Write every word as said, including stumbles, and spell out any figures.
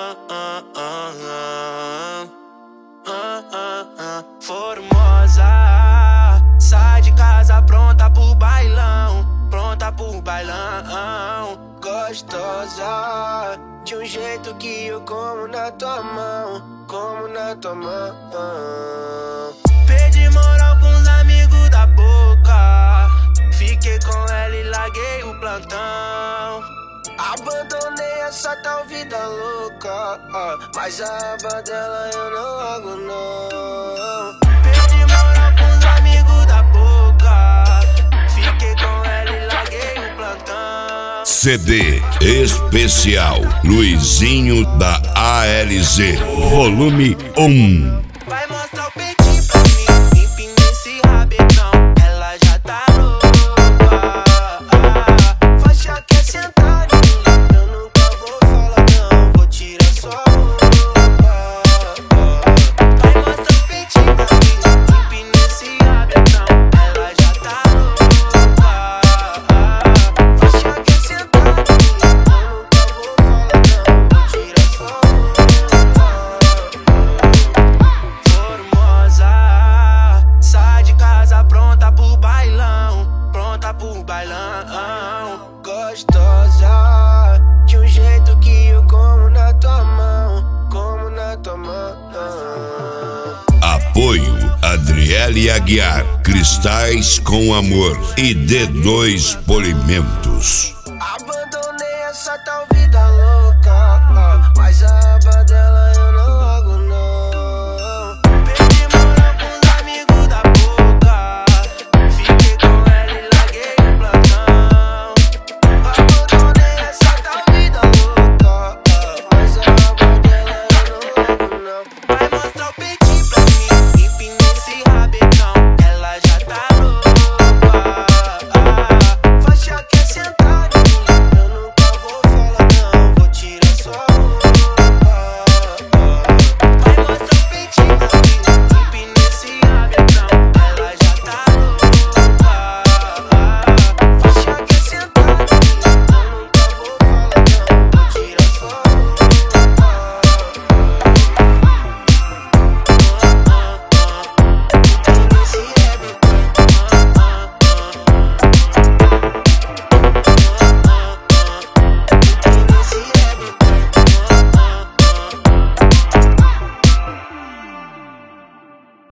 Formosa, sai de casa pronta pro bailão, pronta pro bailão. Gostosa, de um jeito que eu como na tua mão, como na tua mão. Perdi moral com os amigos da boca, fiquei com ela e larguei o plantão. Abandonei essa tal vida louca, mas a aba dela eu não largo não. Perdi moral com os amigos da boca, fiquei com ela e larguei o plantão. C D especial Luizinho da A L Z, volume um. Vai mostrar o peitinho pra mim, empina esse rabetão, ela já tá louca. Faixa quer sentar em mim, eu nunca vou falar não, vou tirar sua roupa. Vai mostrar o peitinho pra mim, empina esse rabetão, ela já tá louca. Faixa quer sentar em mim, eu nunca vou falar não, vou tirar sua roupa. Formosa, sai de casa pronta pro bailão, pronta pro bailão. Gostosa, de um jeito que eu como na tua mão, como na tua mão. Apoio Adriele Aguiar, Cristais com Amor e D dois Polimentos.